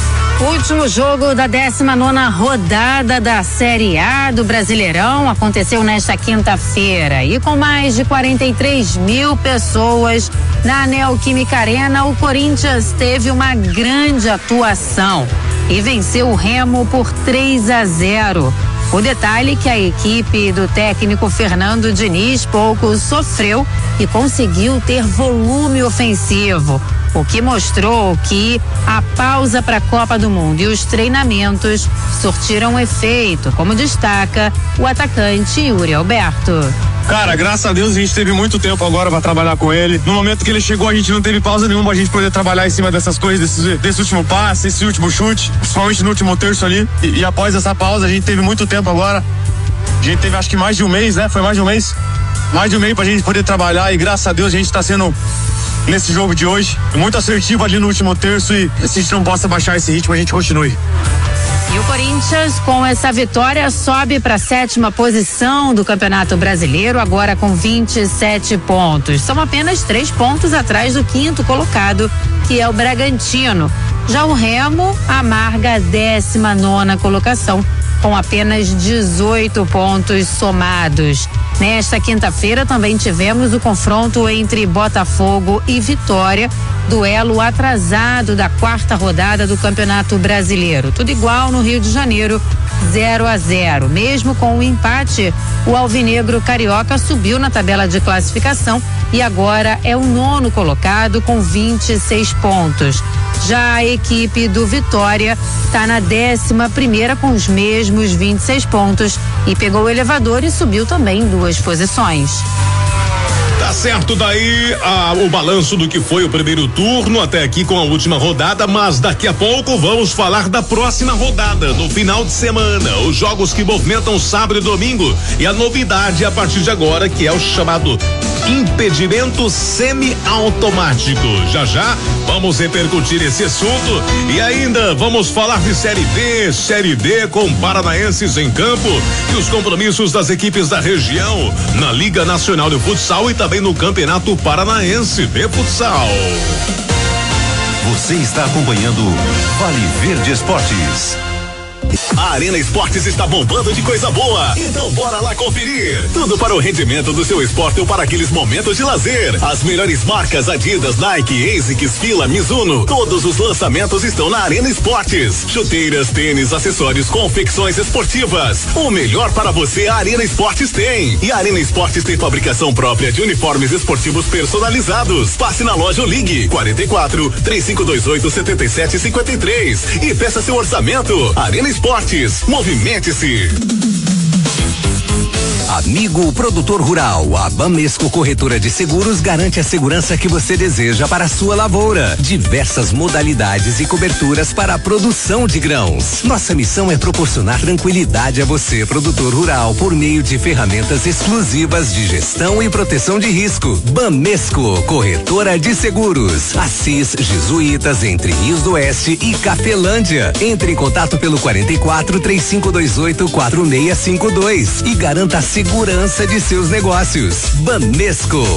S7: Último jogo da décima nona rodada da Série A do Brasileirão aconteceu nesta quinta-feira e com mais de quarenta e três mil pessoas na Neoquímica Arena, o Corinthians teve uma grande atuação e venceu o Remo por três a zero. O detalhe é que a equipe do técnico Fernando Diniz pouco sofreu e conseguiu ter volume ofensivo, o que mostrou que a pausa para a Copa do Mundo e os treinamentos surtiram efeito, como destaca o atacante Yuri Alberto.
S2: Cara, graças a Deus a gente teve muito tempo agora pra trabalhar com ele. No momento que ele chegou, a gente não teve pausa nenhuma pra gente poder trabalhar em cima dessas coisas, desse, desse último passe, esse último chute, principalmente no último terço ali. E, e após essa pausa, a gente teve muito tempo agora. A gente teve acho que mais de um mês, né? Foi mais de um mês. Mais de um mês pra gente poder trabalhar e graças a Deus a gente tá sendo, nesse jogo de hoje, muito assertivo ali no último terço e se a gente não possa baixar esse ritmo, a gente continue.
S7: E o Corinthians, com essa vitória, sobe para a sétima posição do Campeonato Brasileiro, agora com vinte e sete pontos. São apenas três pontos atrás do quinto colocado, que é o Bragantino. Já o Remo amarga a décima nona colocação, com apenas dezoito pontos somados. Nesta quinta-feira também tivemos o confronto entre Botafogo e Vitória, duelo atrasado da quarta rodada do Campeonato Brasileiro. Tudo igual no Rio de Janeiro, zero a zero. Mesmo com o empate, o alvinegro carioca subiu na tabela de classificação e agora é o nono colocado com vinte e seis pontos. Já a equipe do Vitória está na décima primeira com os mesmos vinte e seis pontos e pegou o elevador e subiu também duas posições.
S5: Tá certo daí ah, o balanço do que foi o primeiro turno até aqui com a última rodada, mas daqui a pouco vamos falar da próxima rodada, no final de semana, os jogos que movimentam sábado e domingo e a novidade a partir de agora, que é o chamado impedimento semiautomático. Já já vamos repercutir esse assunto e ainda vamos falar de Série B, Série D com paranaenses em campo e os compromissos das equipes da região na Liga Nacional de Futsal e também no Campeonato Paranaense de Futsal.
S8: Você está acompanhando Vale Verde Esportes.
S6: A Arena Esportes está bombando de coisa boa, então bora lá conferir. Tudo para o rendimento do seu esporte ou para aqueles momentos de lazer. As melhores marcas Adidas, Nike, ASICS, Fila, Mizuno, todos os lançamentos estão na Arena Esportes. Chuteiras, tênis, acessórios, confecções esportivas. O melhor para você a Arena Esportes tem. E a Arena Esportes tem fabricação própria de uniformes esportivos personalizados. Passe na loja ou ligue quarenta e quatro, três cinco dois oito, sete sete cinco três e peça seu orçamento. Arena Esportes, movimente-se.
S10: Amigo produtor rural, a Bamesco Corretora de Seguros garante a segurança que você deseja para a sua lavoura. Diversas modalidades e coberturas para a produção de grãos. Nossa missão é proporcionar tranquilidade a você, produtor rural, por meio de ferramentas exclusivas de gestão e proteção de risco. Bamesco Corretora de Seguros. Assis Jesuítas, entre Rios do Oeste e Cafelândia. Entre em contato pelo quarenta e quatro, três cinco dois oito, quatro seis cinco dois e garanta a segurança de seus negócios. Bamesco.